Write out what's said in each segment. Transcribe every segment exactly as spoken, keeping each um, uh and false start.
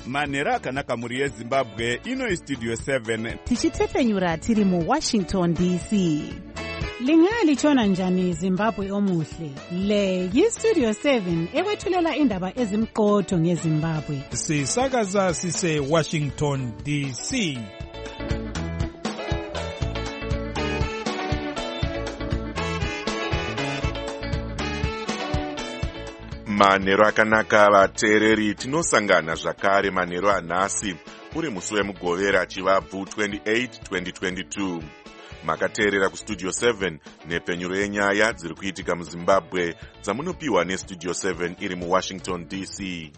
manhero akanaka mhuri yezimbabwe. Ino istudio seven tichitefenyura tiri muwashington D C. Lingalitshona njani Zimbabwe omuhle? Le yistudio seven ewethulela indaba ezimqotho ngeZimbabwe. Sisakaza sise Washington D C. Manhero akanaka vateereri, tinosangana zvakare manhero anhasi uri musi wemugovera chivabvu twenty-eight twenty twenty-two. Makateerera kustudio seven nepfenyuro yenyaya dziri kuitika muZimbabwe dzamunopiwa nestudio seven iri muWashington D C.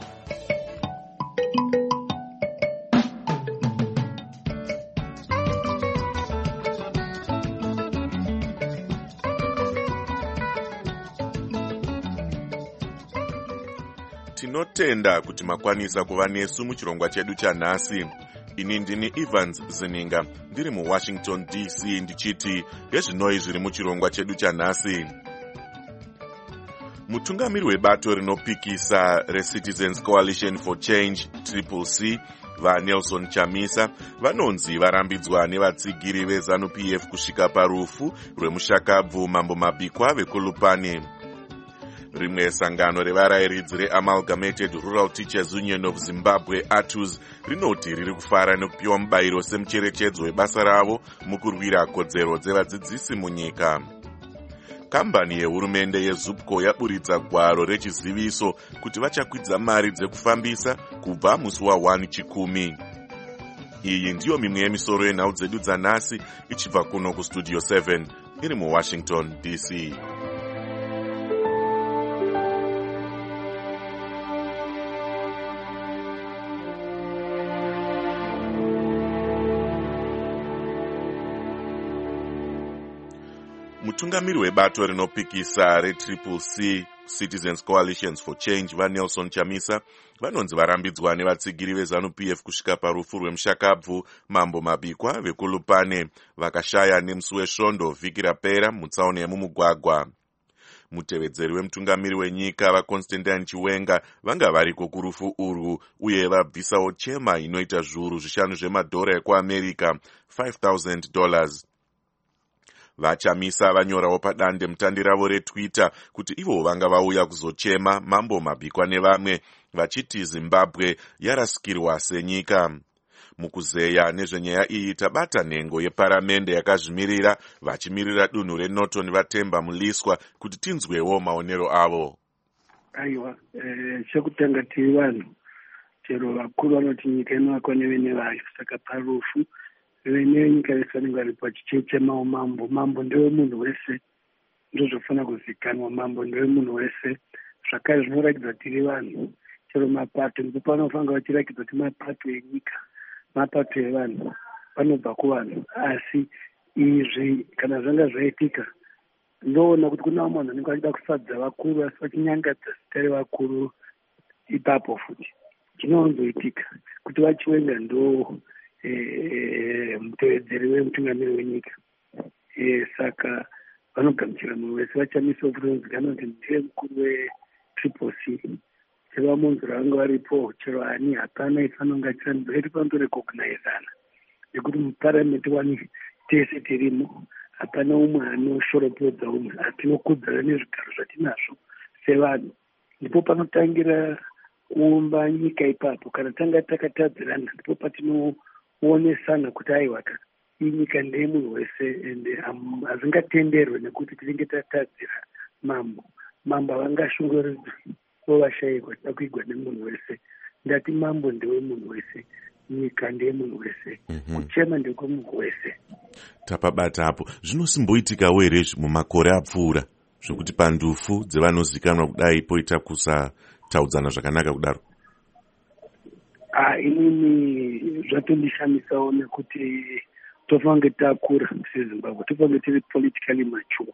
Tinotenda kuti makwanisa kuva nesu muchirongwa chedu chanhasi. Ini ndini Evans Zininga ndiri muWashington D C ndichiti hezvinoi zviri muchirongwa chedu chanhasi. Mutungamiri webato rinopikisa reCitizens Coalition for Change Triple C vaNelson Chamisa vanonzi varambidzwa nevatsigiri veZANU P F kusvika parufu rwemushakabvu Mambo Mabikwa veKolupane. Rimwe sangano revarayiridzi reAmalgamated Rural Teachers Union of Zimbabwe A T U Z rinoti riri kufara nekupiwa mubayiro semucherechedzo webasa ravo mukurwira kodzero dzevadzidzisi munyika. Kambani yehurumende yeZupco yaburitsa gwaro rechiziviso kuti vachakwidza mari dzekufambisa kubva musi wa chikumi. Iyi ndiyo mimwe yemisoro yenhau dzedu dzanhasi ichibva kuno kustudio seven iri muWashington D C. Mutungamiri webato rinopikisa reTriple C Citizens Coalitions for Change vaNelson Chamisa vanonzi varambidzwa nevatsigiri veZANU P F kusvika parufu rwemushakabvu Mambo Mabikwa veKolupane vakashaya nemusi wesvondo vhiki rapera mutsaona yemumugwagwa. Mutevedzeri wemutungamiri wenyika vaConstantine Chiwenga vanga variko kurufu urwu uye vabvisawo chema inoita zviuru zvishanu zvemadhora ekuAmerica five thousand dollars. VaChamisa vanyorawo padande mutande ravo reTwitter kuti ivo vanga vauya kuzochema Mambo Mabikwa nevamwe vachiti Zimbabwe yarasikirwa senyika. Mukuzeya nezvenyaya iyi tabata nhengo yeparamende yakazvimirira vachimirira dunhu reNorton Vatemba Muliswa kuti tinzwewo maonero avo. Aiwa, eh, chekutanga tiri vanhu chero vakuru vanoti nyika inovakwa nevene vayo, saka parufu vene nyika vese vanenge vari pachichechemawo mambo. Mambo ndewe munhu wese, ndozvofana kuzikanwa. Mambo ndewe munhu wese, zvakare zvinoratidza tiri vanhu. Chero mapato ndipo panofanira vachiratidza kuti mapato enyika, mapato evanhu, panobva kuvanhu. Asi izvi kana zvanga zvaitika, ndoona kuti kuna vamwe vanhu vanenge vachida kusadza vakuru asi vachinyangadza zita revakuru ipapo futi. Chinowanzoitika kuti vaChiwenga ndo eh mutevedzeri wemutungamiri wenyika. Eh saka vanogamuchira munhu wese. VaChamisa kutonzikana kuti ndiye mukuru weTriple C. Chero munhu vanga varipo, chero ani hapana ifanonga chirambireti panotorekognizana nekuti muparamende wani tese tirimo, hapana umwe anoshoropodza umwe, atinokudzana nezvigaro zvatinazvo sevanhu. Ndipo panotangira kuumba nyika ipapo. Kana tanga takatadzirana ndipo patinoonesana kuti aiwa inyika ndeye munhu wese ende hazingatenderwe nekuti tinenge tatadzira mambo. Mambo havangashungurudzwi vovashayirwa tida kuigwa nemunhu wese. Ndati mambo ndewe munhu wese, nyika ndeye munhu wese, kuchema ndekwemunhu wese. Tapabata apo. Zvinosimboitikawo here mumakore apfuura zvokuti pandufu dzevanozikanwa kudai poita kusataudzana zvakanaka kudaro? Ah, inini zvatondishamisawo nekuti tofange takura seZimbabwe, tofange tiri politically mature.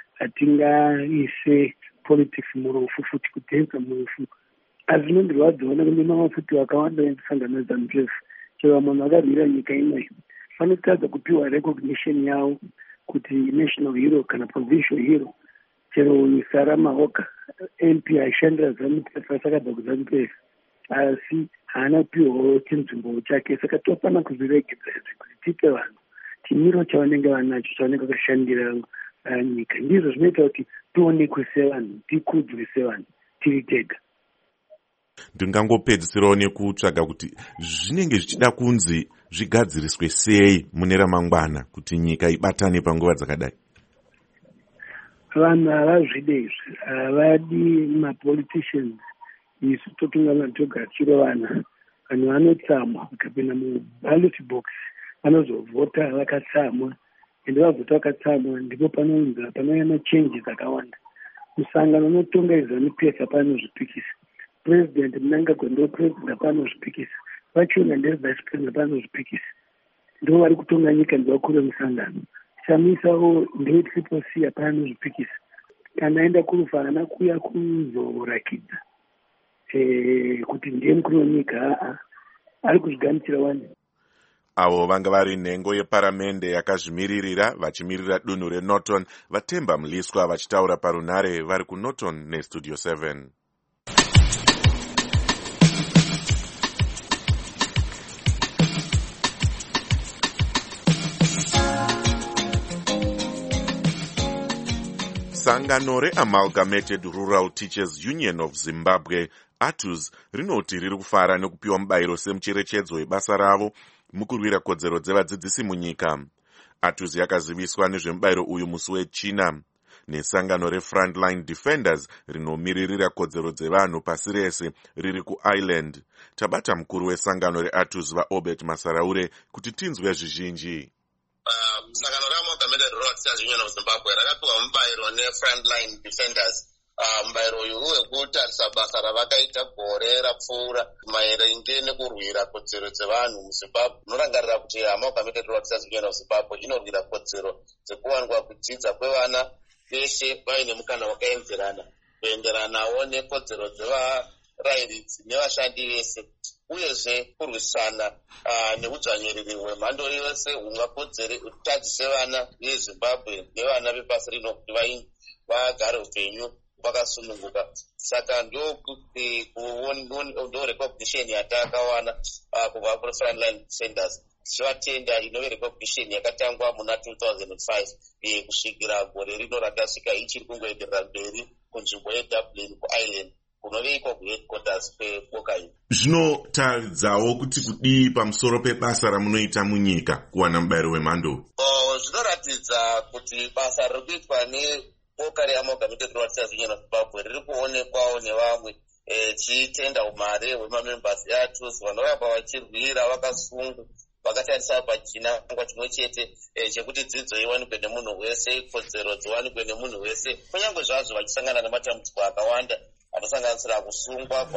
Hatingaise politics murufu futi kutenza murufu. Asi nondirwadzaona kune mafuti wakawanda endisangana neZANU P F. Chero munhu akarwira nyika inoyi vanotadza kupiwa recognition yavo kuti national hero kana provincial hero. Chero Sara Mahoka M P aishandira ZANU P F asakabva kuZANU P F, asi haana kupiwawo chinzvimbo chake. Saka tofanira kuzviregedza izvi kuti tipe vanhu chimiro chavanenge vanacho, chavanenge vakashandira nyika. Ndizvo zvinoita kuti tionekwe sevanhu, tikudzwe sevanhu tiri tega. Ndingangopedzisirawo nekutsvaga kuti zvinenge zvichida kunzi zvigadziriswe sei mune ramangwana kuti nyika ibatane panguva dzakadai. Vanhu havazvide izvi, havadi mapoliticians isu totungamira toga tirovana. Vanhu vanotsamwa vakapinda muballot box vanozovhota vakatsamwa, ende vavhota vakatsamwa ndipo panounza panouya machanges akawanda. Musangano unotonga izanu pesa hapana zvipikisa. President Mnangagwa ndo president hapana zvipikisa. Vachona ndiri vice president hapana zvipikisa. Ndo vari kutonga nyika ndivakuru vemusangano. Chamisawo ndeye triple C hapana zvipikisa. Kana aenda kurufa haana kuuya kuzorakidza eh kuti ndiye mukuru wenyika, aa ari kuzvigamuchira wani. Avo vanga vari nhengo yeparamende yakazvimiririra vachimirira dunhu reNorton, Vatemba Mliswa vachitaura parunhare vari kuNorton neStudio seven. Sangano reAmalgamated Rural Teachers Union of Zimbabwe, A T U Z, rinoti riri kufara nekupiwa mubayiro semucherechedzo webasa ravo mukurwira kodzero dzevadzidzisi munyika. A T U Z yakaziviswa nezvemubayiro uyu musi weChina nesangano reFrontline Defenders rinomiririra kodzero dzevanhu pasi rese riri kuIreland. Tabata mukuru wesangano reA T U Z vaObert Masaraure kuti tinzwe zvizhinji. Uh, sangano reAmalgamated Rural Teachers Union of Zimbabwe rakapiwa mubayiro neFrontline Defenders. Uh, mubayiro uyu wekutarisa basa ravakaita gore rapfuura maerenge nekurwira kodzero dzevanhu muZimbabwe. Unorangarira kuti Amalgamated Rural Teachers Union of Zimbabwe inorwira kodzero dzekuwanwa kudzidza kwevana veshe vaine mukana wakaenzerana kuenderanawo nekodzero dzevarairidzi nevashandi vese, uyezve kurwisana uh, neudzvanyiriri hwemhando yose hungakodzere utadzise vana veZimbabwe nevana vepasi rino kuti vagare upenyu vakasununguka. Saka ndo ndo recognition yatakawana uh, kubva kuFrontline Defenders. Tichivatenda inove recognition yakatangwa muna two thousand five e, kusvikira gore rino rakasvika ichiri kungoenderera mberi kunzvimbo yeDublin kuIreland kunoveikwa kuheadquarters kweboka iyi. Zvinotaridzawo kuti kudii pamusoro pebasa ramunoita munyika kuwana mubayiro wemhando? Oh, zvinoratidza kuti basa riri kuitwa neboka reAmalgamated Rural Teachers Union of Zimbabwe riri kuonekwawo nevamwe chitenda umare hwemamembers eA T U Z vanoramba vachirwira vakasungu vakatarisa pachinangwa chimwe chete chekuti dzidzo iwanikwe nemunhu wese, kodzero dziwanikwe nemunhu wese, kunyange zvazvo vachisangana nematambudziko akawanda anosanganisira kusungwa,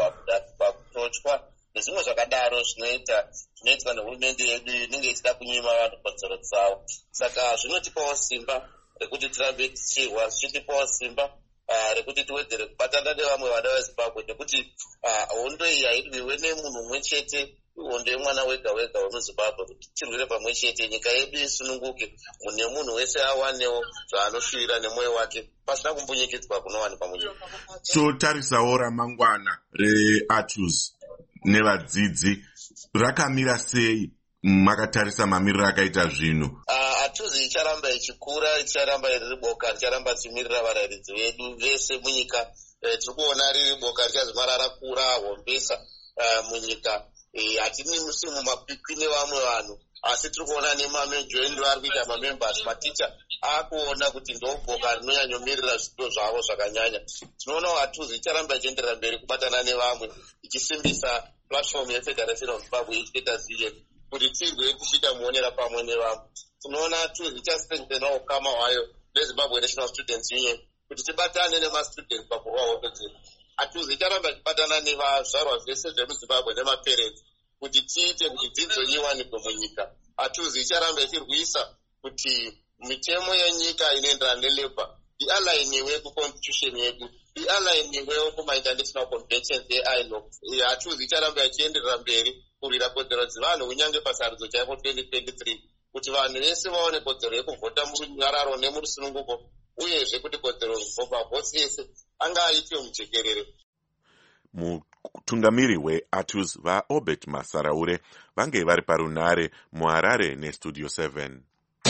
kutochwa nezvimwe zvakadaro zvinoita zvinoitwa nehurumende yedu inenge ichida kunyima vanhu kodzero dzavo. Saka zvinotipawo simba rekuti tirambe tichirwa, zvichitipawo simba Uh, rekuti tiwedzere kubatana nevamwe vana veZimbabwe, nekuti hondo iyi hairwiwe nemunhu mumwe chete, hondo yemwana wega wega wemuZimbabwe, kuti tirwire pamwe chete, nyika yedu isununguke, mune munhu wese awanewo zvaanoshuvira nemwoyo wake pasina kumbunyikidzwa kunowanikwa munyika. Totarisawo ramangwana reA T U Z nevadzidzi rakamira sei makatarisa mamiriro akaita zvinhu? Uh, A T U Z icharamba ichikura, icharamba riri boka, icharamba chimirira varairidzi vedu vese munyika. E, tiri kuona riri boka richazimara rakura hombesa uh, munyika. Hatini musi mumakwikwi nevamwe vanhu, asi tiri kuona nemamejoini vari kuita mamembers, maticha akuona kuti ndo boka rinonyanyomirira zvipo zvavo zvakanyanya. Tinoona A T U Z icharamba ichienderera mberi kubatana nevamwe, ichisimbisa platform yeFederation of Zimbabwe Educators Union kuti tigwe tichiita muonera pamwe nevamwe. Tinoona A T U Z ichastrengthenawo ukama hwayo neZimbabwe National Students Union kuti tibatane nemastudents pakurwa hondo dzedu. A T U Z icharamba ichibatana nevazvarwa zvese zvemuZimbabwe nemaparents kuti tiite kuti dzidzo iwanikwe munyika. A T U Z icharamba ichirwisa kuti mitemo yenyika inoenderana nelabor ialigniwe kuconstitution yedu, ialigniwewo kuma-international conventions eI L O. A T U Z icharamba ichienderera mberi kurwira kodzero dzevanhu kunyange pasarudzo chaipo twenty twenty-three kuti vanhu vese vaone kodzero yekuvhota murunyararo nemurusununguko, uyezve kuti kodzero kubva vhoti yese anga aitwe mujekerere. mutungamiri weAtus vaObert Masaraure vange vari parunare muHarare neStudio seven.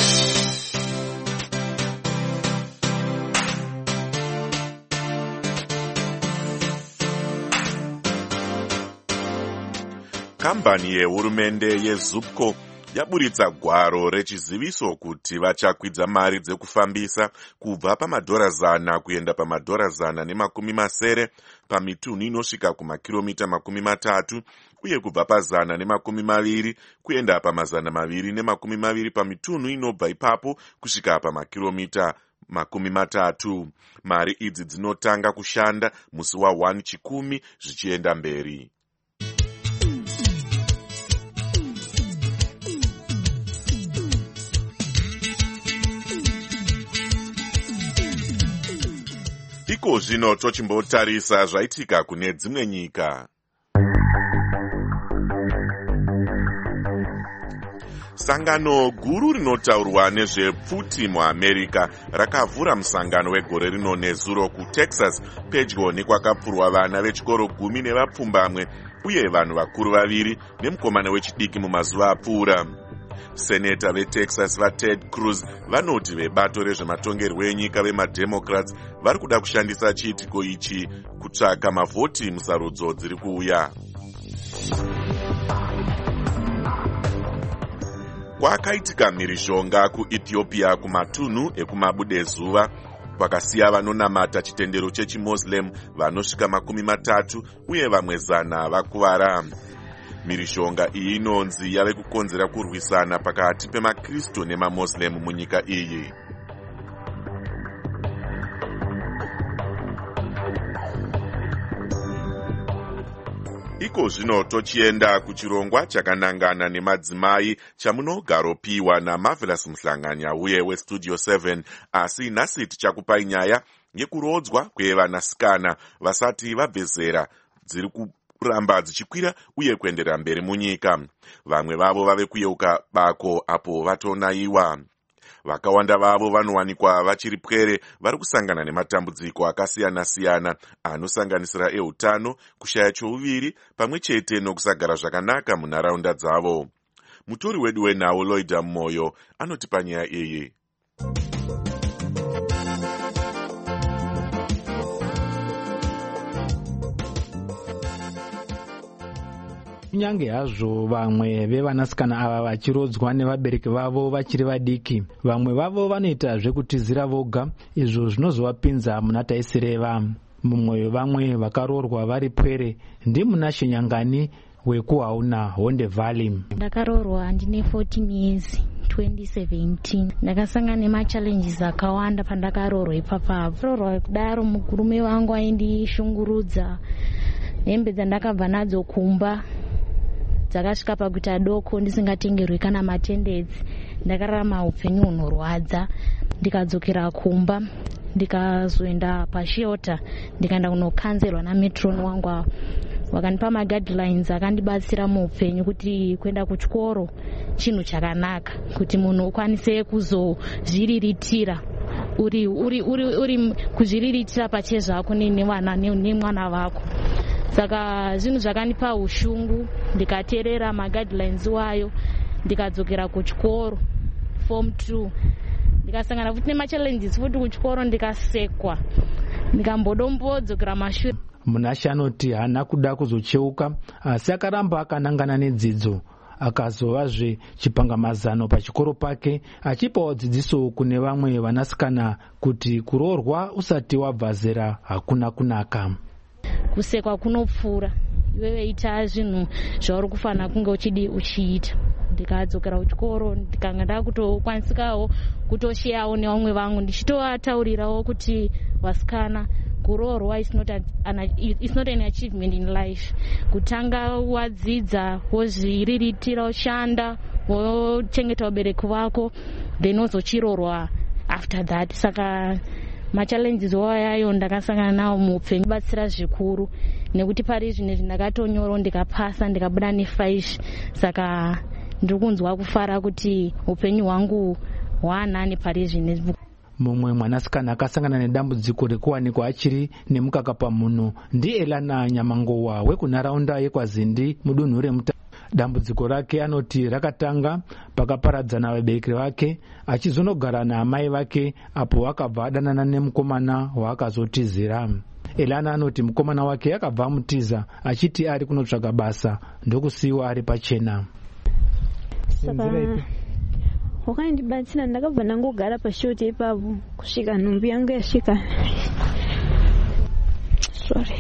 Kambani yehurumende yeZupco yaburitsa gwaro rechiziviso kuti vachakwidza mari dzekufambisa kubva pamadhora zana kuenda pamadhora zana nemakumi masere pamitunhu inosvika kumakiromita makumi matatu uye kubva pazana nemakumi maviri kuenda pamazana maviri nemakumi maviri pamitunhu inobva ipapo kusvika pamakiromita makumi matatu. Mari idzi dzinotanga kushanda musi wa chikumi zvichienda mberi. Iko zvino tochimbotarisa zvaitika kune dzimwe nyika. Sangano guru rinotaurwa nezvepfuti muAmerica rakavhura musangano wegore rino nezuro kuTexas pedyo nekwakapfurwa vana vechikoro gumi nevapfumbamwe uye vanhu vakuru vaviri nemukomana wechidiki mumazuva apfuura. Seneta veTexas vaTed Cruz vanoti vebato rezvematongerwo enyika vemademocrats vari kuda kushandisa chiitiko ichi kutsvaka mavhoti musarudzo dziri kuuya. Kwakaitika mhirizhonga kuEthiopia kumatunhu ekumabudezuva kwakasiya vanonamata chitendero chechiMuslim vanosvika makumi matatu uye vamwe zana vakuvara. Mhirizhonga iyi inonzi yave kukonzera kurwisana pakati pemakristu nemaMuslim munyika iyi. Iko zvino tochienda kuchirongwa chakanangana nemadzimai chamunogaropiwa naMarvelous Muhlanganya uye weStudio seven, asi nhasi tichakupai nyaya yekurodzwa kwevanasikana vasati vabve zera dziri kuramba dzichikwira uye kuendera mberi munyika. Vamwe vavo vave kuyeuka bako apo vatonaiwa. Vakawanda vavo vanowanikwa vachiri pwere vari kusangana nematambudziko akasiyana-siyana anosanganisira eutano, kushaya chouviri pamwe chete nokusagara zvakanaka munharaunda dzavo. Mutori wedu wenhau Loida Moyo anotipa nyaya iyi. Kunyange hazvo vamwe vevanasikana ava vachirodzwa nevabereki vavo vachiri vadiki, vamwe vavo vanoita zvekutizira voga, izvo zvinozovapinza muna taisireva. Mumwe wevamwe vakarorwa vari pwere ndimuna Shinyangani wekuHauna Honde Valley. Ndakarorwa ndine fourteen years twenty seventeen. Ndakasangana nemachallenges akawanda pandakarorwa ipapapo. Rorwa kudaro mugurume wangu aindishungurudza. Hembe dzandakabva nadzo kumba dzakasvika pakuti adoko ndisingatengerwi kana matendedzi. Ndakararama upenyu hunorwadza. Ndikadzokera kumba ndikazoenda pashelter ndikaenda kunokanzelwa nametron wangu. Vakanipa maguidelines akandibatsira muupenyu kuti kuenda kuchikoro chinhu chakanaka, kuti munhu ukwanise kuzozviriritira uri uri uri uri kuzviriritira pachezvako nevana nemwana vako. Saka zvinhu zvakanipa ushungu, ndikateerera maguidelines wayo, ndikadzokera kuchikoro form two. Ndikasangana futi nemachallenges futi kuchikoro, ndikasekwa, ndikambodombodzokera mashure. Munashe anoti haana kuda kuzocheuka, asi akaramba akanangana nedzidzo. Akazovazve chipangamazano pachikoro pake, achipawo dzidziso kune vamwe vanasikana kuti kuroorwa usati wabva zera hakuna kunaka. Kusekwa kunopfuura, iwe weita zvinhu zvauri kufanira kunge uchidi uchiita. Ndikadzokera kuchikoro ndikanga ndakutokwanisikawo kutosheyawo nevamwe vangu, ndichitoataurirawo kuti vasikana, kuroorwa is not an it's not an achievement in life. Kutanga wadzidza wozviriritira ushanda wochengeta ubereki wako, then wozochiroorwa after that. Saka machallenges wayayo ndakasangana nawo muupenyu batsira zvikuru, nekuti pari zvinezvi ndakatonyora ndikapasa ndikabuda ne five. Saka ndiri kunzwa kufara kuti upenyu hwangu hwaanani pari zvinezvi. mumwe mwanasikana akasangana nedambudziko rekuwanikwa achiri nemukaka pamuno ndiElana Nyamangowa wekunharaunda yekwazindi mudunhu remuta. Dambudziko rake anoti rakatanga pakaparadzana vabereki vake achizonogara naamai vake apo akabva adanana nemukomana waakazotizira. Elana anoti mukomana wake akabva amutiza achiti ari kunotsvaga basa ndokusiiwa ari pachena. Saka wakandibatsira ndakabva ndangogara pashoti ipapo kusvika nhumbi yangu yasvika. Sorry.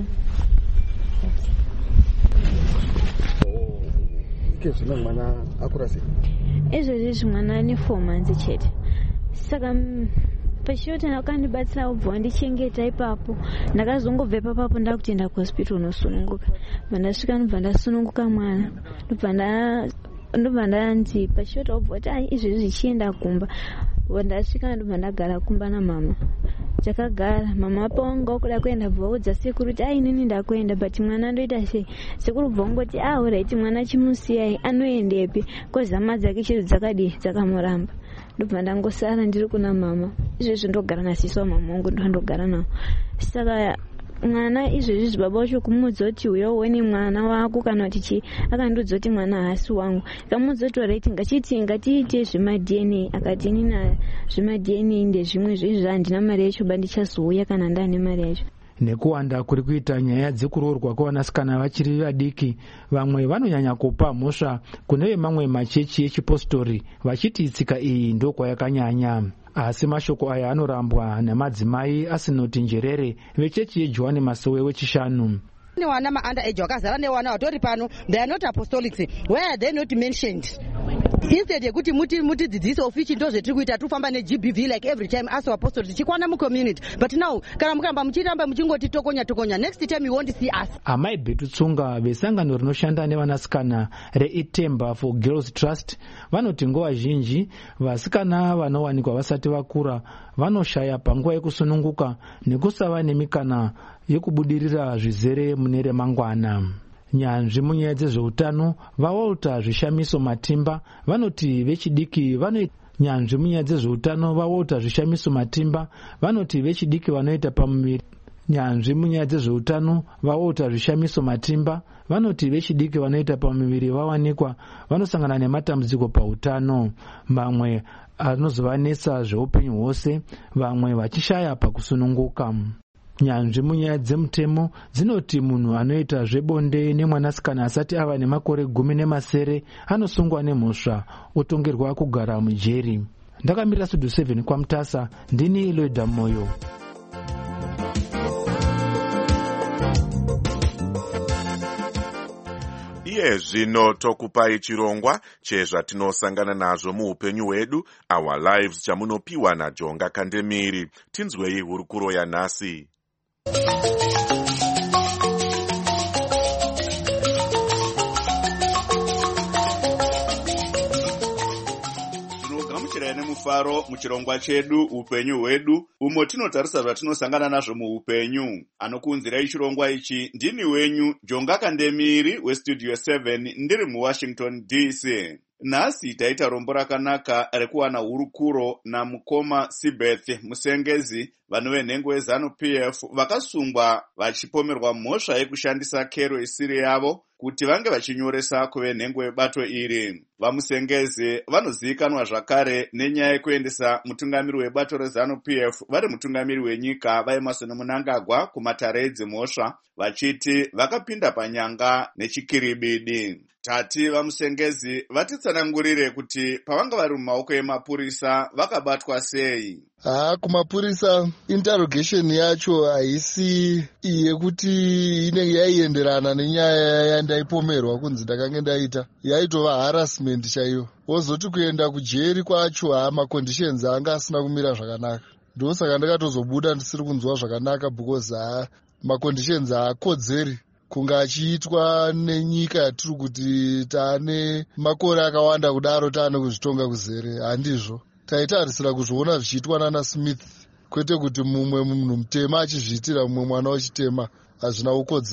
Zvino mwana akura sei? Izvozvi mwana ane four months chete. Saka pashoti wakandibatsira kubva wandichengeta ipapo. Ndakazongobva ipapo ndakutoenda kuhospital nosununguka. Ndasvika ndobva ndasununguka mwana. Ndobva nda ndobva ndanzi pashoti wabva kuti ai izvozvi zvichienda kumba. Ndasvika ndobva ndagara kumba namama. Takagara mama apo wanga wakuda kuenda bvaudza sekuru kuti ai inini ndakuenda but mwana ndoita sei. Sekuru bvongoti ah alright mwana chimusiyai anoendepi kozama dzake chiri dzakadi dzakamuramba. Ndobva ndangosara ndiri kuna mama. Izvezvi ndogara nasisi wamama wangu ndandogara nawo. Saka mwana izvezvi baba wacho kumudza kuti uyo uone mwana wako kana kuti chi akandudza kuti mwana haasi wangu. Kamudza kuti alright ngachiti ngatiite zvema-D N A akati nina zvema-D N A ndezvimwe zvezvi handina mari yacho bandichazouya kana ndaane mari yacho. Nekuwanda kuri kuita nyaya dzekuroorwa kwevanasikana vachiri vadiki, vamwe vanonyanya kupa mhosva kune vemamwe machechi echipostori vachiti tsika iyi ndokwayakanyanya. Asi mashoko aya anorambwa namadzimai asinoti njerere vechechi yeJohani Masowe wechishanu. Wana ma-underage wakazara newana watori pano, they are not apostolics. Why are they not mentioned? Instead yekuti muti muti dzidzisi ofichi ndo zvetiri kuita tufamba ne-G B V like every time as apostles chikwana mu-community. But now kana mukamba muchiramba muchingoti tokonya tokonya, next time you won't see us. Amai Betu Tsunga vesangano rinoshanda nevanasikana reItemba for Girls Trust vanoti nguva zhinji vasikana vanowanikwa vasati vakura vanoshaya panguva yekusununguka nekusava nemikana yekubudirira zvizere mune remangwana. Nyanzvi munyaya dzezveutano vaWalter Zvishamiso Matimba vanoti vechidiki vanoita nyanzvi munyaya dzezveutano vaWalter Zvishamiso Matimba vanoti vechidiki vanoita pamuviri nyanzvi munyaya dzezveutano vaWalter Zvishamiso Matimba vanoti vechidiki vanoita pamuviri vawanikwa vanosangana nematambudziko pautano, mamwe anozovanetsa zveupenyu hwose, vamwe vachishaya pakusununguka. Nyanzvi munyaya dzemutemo dzinoti munhu anoita zvebonde nemwanasikana asati ava nemakore gumi nemasere anosungwa nemhosva otongerwa kugara mujeri. Ndakamirira Studio seven kwaMutasa, ndini Loida Moyo. Iye zvino tokupai chirongwa chezvatinosangana nazvo muupenyu hwedu, Our Lives, chamunopiwa naJonga Kandemiri. Tinzwei hurukuro yanhasi. Tinogamuchirai nemufaro muchirongwa chedu upenyu hwedu, umo tinotarisa zvatinosangana nazvo muupenyu. Anokuunzirai chirongwa ichi ndini wenyu Jonga Kandemiri weStudio seven ndiri muWashington D C. Nhasi taita rombo rakanaka rekuwana hurukuro namukoma Sibeth Musengezi, vanhu venhengo yeZanu P F vakasungwa vachipomerwa mhosva yekushandisa kero isiri yavo kuti vange vachinyoresa kuvenhengo yebato iri. VaMusengezi vanozivikanwa zvakare nenyaya yekuendesa mutungamiri webato reZanu P F vari mutungamiri wenyika vaEmmerson Mnangagwa kumatare edzimhosva, vachiti vakapinda panyanga nechikiribidi. Tati VaMusengezi vatitsanangurire kuti pavanga vari mumaoko emapurisa vakabatwa sei. Ah, kumapurisa interrogation yacho haisi yekuti inenge yaienderana nenyaya yandaipomerwa kunzi ndakange ndaita, yaitova harassment chaiyo. Wozoti kuenda kujeri kwacho ha maconditions anga asina kumira zvakanaka. Ndosaka ndakatozobuda ndisiri kunzwa zvakanaka because ha maconditions haakodzeri kunge achiitwa nenyika yatiri kuti taane makore akawanda kudaro taane kuzvitonga kuzere. Handizvo taitarisira kuzviona zvichiitwa nana Smith, kwete kuti mumwe munhu mutema achizviitira mumwe mwana wechitema. Hazvina kukodzera.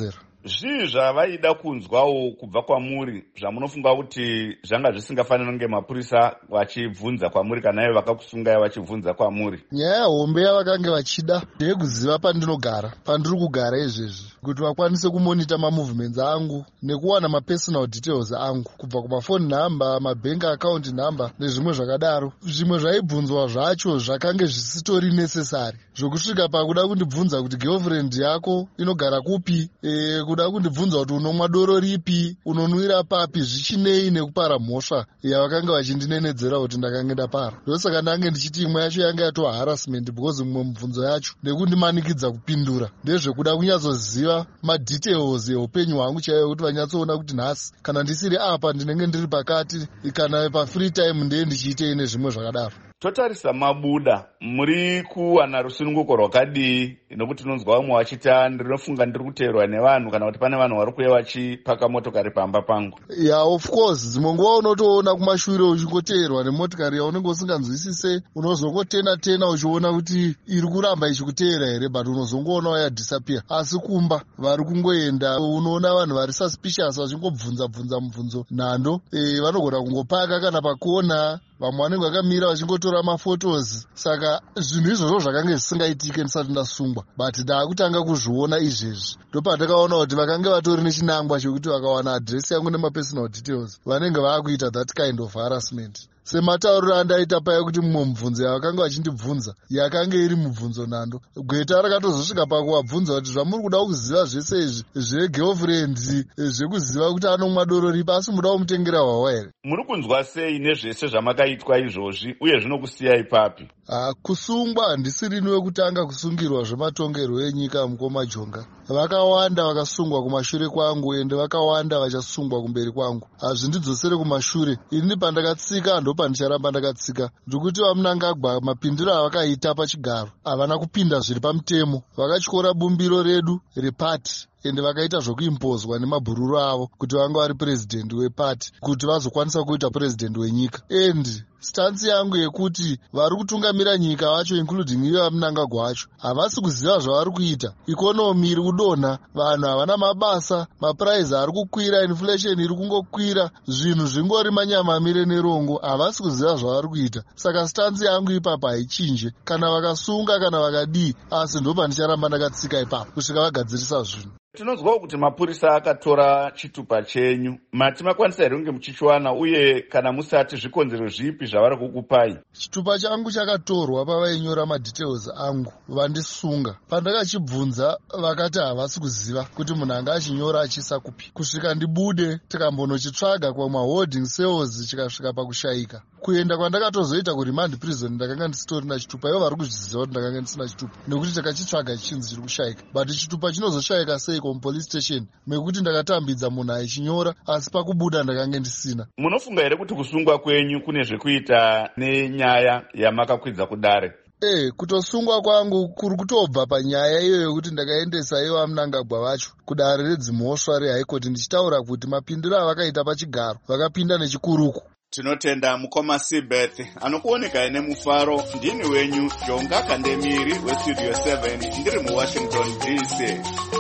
zvii zvavaida kunzwawo kubva kwamuri zvamunofunga kuti zvanga zvisingafaniri kunge mapurisa vachibvunza kwamuri kana ivo vakakusungai vachibvunza kwamuri? Nyaya hombe yavakange vachida ndeyekuziva pandinogara, pandiri kugara izvezvi, kuti vakwanise kumonita mamovements angu nekuwana mapersonal details angu kubva kumafoni nhamba, mabank account nhamba nezvimwe zvakadaro. Zvimwe zvaibvunzwa zvacho zvakange zvisitori necessary, zvokusvika pakuda kundibvunza kuti girlfriend yako inogara kupi, e, kuda kundibvunza kuti unomwa doro ripi, unonwira papi, zvichinei nekupara mhosva yavakanga vachindinenedzera kuti ndakange ndapara. Ndosaka ndange ndichiti imwe yacho yanga yatova harassment because mumwe mubvunzo yacho nekundimanikidza kupindura ndezvekuda kunyatsoziva madetails eupenyu hwangu chaiyo, kuti vanyatsoona kuti nhasi kana ndisiri apa ndinenge ndiri pakati, kana pafree time ndeye ndichiitei nezvimwe zvakadaro. Totarisa mabuda, muri kuwana rusununguko rwakadii? Nokuti tinonzwa vamwe vachita ndinofunga ndiri kuteerwa nevanhu kana kuti pane vanhu vari kuuya vachipaka motokari pamba pangu. Yeah, of course, dzimwe nguva unotoona kumashure uchingoteerwa nemotokari yaunenge usinganzwisise, unozongotena tena uchiona kuti iri kuramba ichikuteera here, but unozongoona ya disappear. Asi kumba vari kungoenda, unoona vanhu vari suspicious vachingobvunza bvunza mubvunzo nhando, e, vanogona kungopaka kana pakona, vamwe vanenge vakamira vachingotora mafotos. Saka zvinhu izvozvo zvakange zvisingaitike ndisati ndasungwa, but ndaakutanga kuzviona izvezvi. Ndopandakaona kuti vakange vatori nechinangwa chekuti vakawana adresi yangu nemapersonal details vanenge vaakuita that kind of harassment. Sematauriro andaita paya kuti mumwe mubvunzo yavakanga vachindibvunza yakanga iri mubvunzo nhando, gweta rakatozosvika pakuvabvunza kuti zvamuri kuda kuziva zvese izvi zvegirlfriend, zvekuziva kuti anomwa doro ripi, asi muda kumutengera hwawa here? Muri kunzwa sei nezvese zvamakaitwa izvozvi uye zvinokusiyai papi? Ah, kusungwa handisiri wekutanga kusungirwa zvematongero enyika mukoma Jonga. Vakawanda vakasungwa kumashure kwangu ende vakawanda vachasungwa kumberi kwangu. Hazvindidzosere kumashure. Ini pandakatsika ndopandicharamba ndakatsika. Ndikuti vaMnangagwa mapindiro avakaita pachigaro havana kupinda zviri pamutemo. Vakatyora bumbiro redu repati ende vakaita zvokuimbozwa nemabhururu avo kuti vanga vari president wepati kuti vazokwanisa kuita president wenyika. Endi stansi yangu yekuti vari kutungamira nyika vacho including ivo vaMnangagwa vacho havasi kuziva zvavari kuita. Ikonomi iri kudonha, vanhu havana mabasa, mapuraizi ari kukwira, inflation iri kungokwira, zvinhu zvingori manyama amire nerongo, havasi kuziva zvavari kuita. Saka stansi yangu ipapa haichinje, kana vakasunga kana vakadii, asi ndopandicharamba ndakatsika ipapo kusvika vagadzirisa zvinhu. Tinonzwawo kuti mapurisa akatora chitupa chenyu. Mati makwanisa here kunge muchichiwana uye kana musati zvikonzero zvipi zvavari kukupai? Chitupa changu chakatorwa pavainyora madetails angu vandisunga. Pandakachibvunza vakati havasi kuziva kuti munhu anga achinyora achiisa kupi. Kusvika ndibude tikambonochitsvaga kwamwe holding cells chikasvika pakushayika. Kuenda kwandakatozoita kuremand prison ndakanga ndisitorina chitupa, ivo vari kuzviziva kuti ndakanga ndisina chitupa nekuti takachitsvaga chinzi chiri kushayika. But chitupa chinozoshayika sei police station mekuti ndakatambidza munhu aichinyora asi pakubuda ndakanga ndisina. Munofunga here kuti kusungwa kwenyu kune zvekuita nenyaya yamakakwidza kudare? Eh, kutosungwa kwangu kuri kutobva panyaya iyo yokuti ndakaendesa ivo vaMnangagwa vacho kudare redzimhosva reHigh Court ndichitaura kuti mapindiro avakaita pachigaro vakapinda nechikuruku. Tinotenda mukoma Sibeth anokuoneka ine mufaro. Ndini wenyu Jonga Kandemiri weStudio seven ndiri muWashington D C.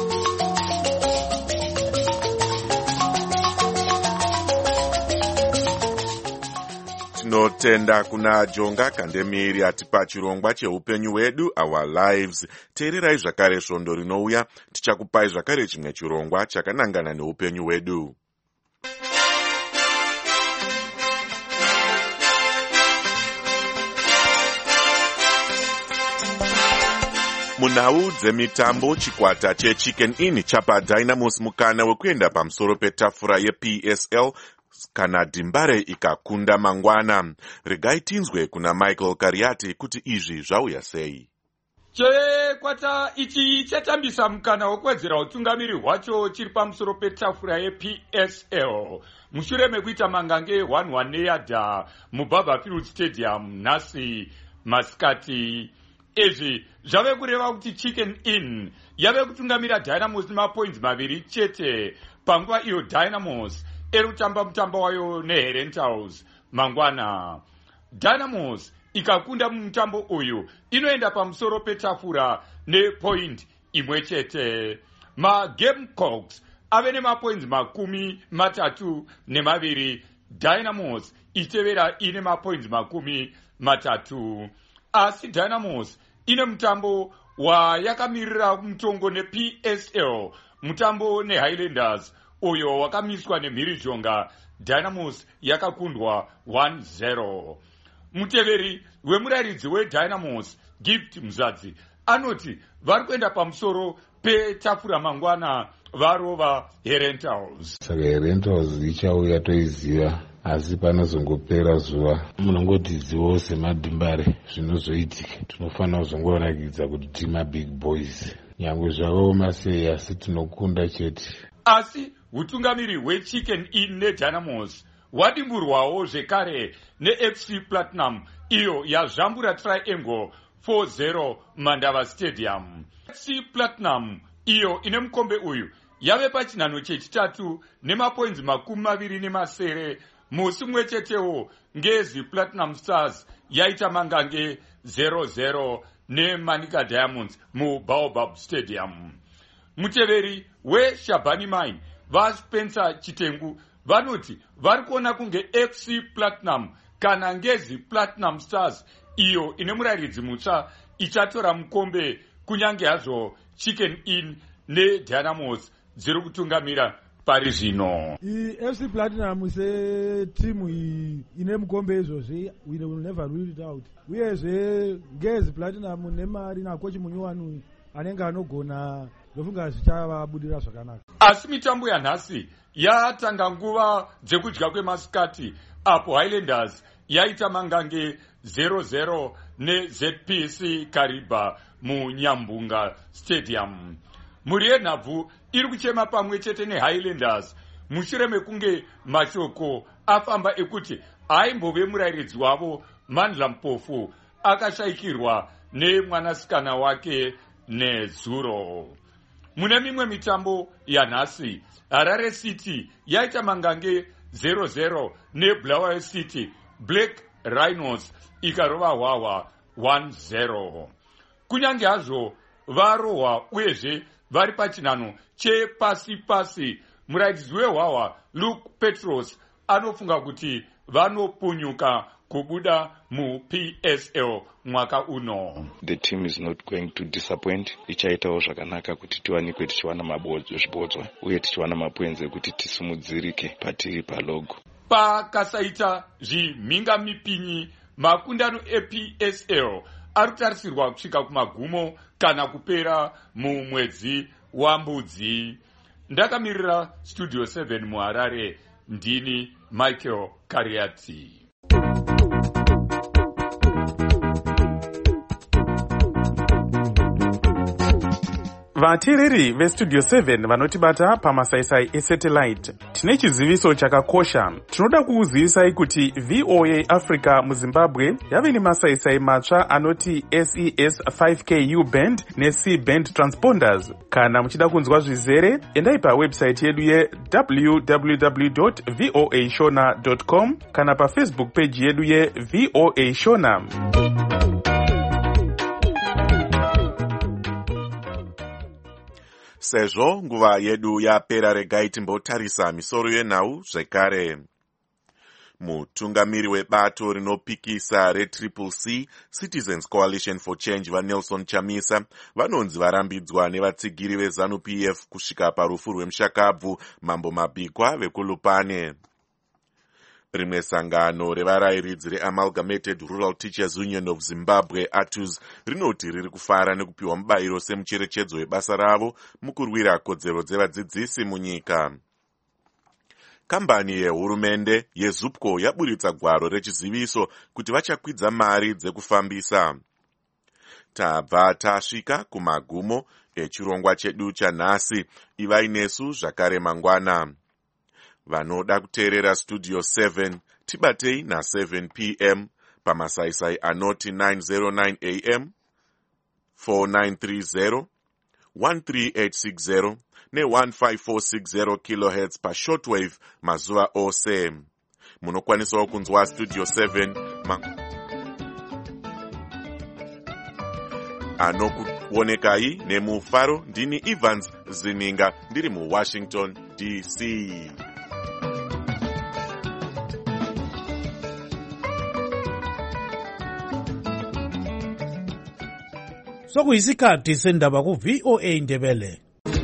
Tinotenda kuna Jonga Kandemiri atipa chirongwa cheupenyu hwedu, our lives. Teererai zvakare svondo rinouya, tichakupai zvakare chimwe chirongwa chakanangana neupenyu hwedu. Munhau dzemitambo, chikwata cheChicken Inn chapa Dynamos mukana wekuenda pamusoro petafura yeP S L kana Dhimbare ikakunda mangwana. Regai tinzwe kuna Michael Kariati kuti izvi zvauya sei. Chikwata ichi chatambisa mukana wekuwedzera utungamiri hwacho chiri pamusoro petafura yeP S L mushure mekuita mangange one one neyadha muBarberfield Stadium nhasi masikati. Izvi zvave kureva kuti Chicken Inn yave kutungamira Dynamos nemapoints maviri chete panguva iyo Dynamos iri kutamba mutambo wayo neHerentals mangwana. Dynamos ikakunda mumutambo uyu inoenda pamusoro petafura nepoint imwe chete. MaGamecocks ave nemapoinzi makumi matatu nemaviri. Dynamos ichitevera ine mapoinzi makumi matatu. Asi Dynamos ine mutambo wayakamirira mutongo neP S L, mutambo neHighlanders uyo wakamiswa nemhirizhonga. Dynamos yakakundwa one zero. Muteveri wemuraridzi weDynamos Gift Muzadzi anoti vari kuenda pamusoro petafura mangwana varova Herentals. Saka Herentals ichauya toiziva, asi panozongopera zuva munongotizivawo semadhimbare zvinozoitika. Tinofanira kuzongorakidza kuti tima big boys, nyangwe zvakaoma sei, asi tinokunda chete. Asi utungamiri hweChicken Inn neDynamos wadimburwawo zvekare neF C Platinum iyo yazvambura Triangle four zero Mandava Stadium. F C Platinum iyo ine mukombe uyu yave pachinhano chechitatu nemapoinzi makumi maviri nemasere. Musi mumwe chetewo ngezi Platinum Stars yaita mangange zero zero neManika Diamonds muBaobab Stadium. Muteveri weShabani Mine vaSpencer Chitengu vanoti vari kuona kunge F C Platinum kana ngezi Platinum Stars iyo ine muraridzi mutsva ichatora mukombe, kunyange hazvo Chicken Inn neDynamos dziri kutungamira pari zvino. F C Platinum setimu ine mukombe izvozvi, we will never rule it out. Uyezve ngezi Platinum nemari nakochi munyowani anenge anogona, ndofunga zvichavabudira zvakanaka. Asi mitambo yanhasi yatanga nguva dzekudya kwemasikati, apo Highlanders yaita mangange zero zero neZ P C Kariba muNyambunga Stadium. Mhuri yenhabvu iri kuchema pamwe chete neHighlanders mushure mekunge mashoko afamba ekuti aimbove murairidzi wavo Mandla Mpofu akashayikirwa nemwanasikana wake nezuro. Mune mimwe mitambo yanhasi, Harare City yaita mangange zero zero neBulawayo City, Black Rhinos ikarova hwahwa one zero. Kunyange hazvo varohwa uyezve vari pachinhano chepasi pasi, murairidzi wehwahwa Luke Petros anofunga kuti vanopunyuka kubuda muP S L mwaka uno. The team is not going to disappoint. Ichaitawo zvakanaka kuti tiwanikwe tichiwana mabodzwe zvibodzwa uye tichiwana mapoinzi ekuti tisumudzirike patiri palogo. Pakasaita zvimhinga mipinyi, makundano eP S L ari kutarisirwa kusvika kumagumo kana kupera mumwedzi waMbudzi. Ndakamirira Studio seven muHarare, ndini Michael Kariati. Vateereri veStudio seven vanotibata pamasaisai esatellite, tine chiziviso chakakosha. Tinoda kukuzivisai kuti V O A Africa muZimbabwe yave nemasaisai matsva anoti S E S five K U band neC band transponders. Kana muchida kunzwa zvizere, endai pawebsite yedu ye w w w dot voa shona dot com kana pafacebook page yedu ye V O A Shona. Sezvo nguva yedu yapera, regai timbotarisa misoro yenhau zvekare. Mutungamiri webato rinopikisa reTriple C Citizens Coalition for Change vaNelson Chamisa vanonzi varambidzwa nevatsigiri veZANU-P F kusvika parufu rwemushakabvu Mambo Mabhikwa vekuLupane. Rimwe sangano revarairidzi reAmalgamated Rural Teachers Union of Zimbabwe A T U Z rinoti riri kufara nekupiwa mubayiro semucherechedzo webasa ravo mukurwira kodzero dzevadzidzisi munyika. Kambani yehurumende yeZupco yaburitsa gwaro rechiziviso kuti vachakwidza mari dzekufambisa. Tabva tasvika kumagumo echirongwa chedu chanhasi. Ivai nesu zvakare mangwana. Vanoda kuteerera Studio seven tibatei na seven p m pamasaisai anoti nine oh nine a m, four nine three zero, one three eight six zero ne one five four six zero kilohertz pa shortwave mazuva ose. Munokwanisawo kunzwa Studio seven ma anokuonekai nemufaro. Ndini Evans Zininga ndiri muWashington D C. Sokuyisikhathi sendaba ku V O A Ndebele.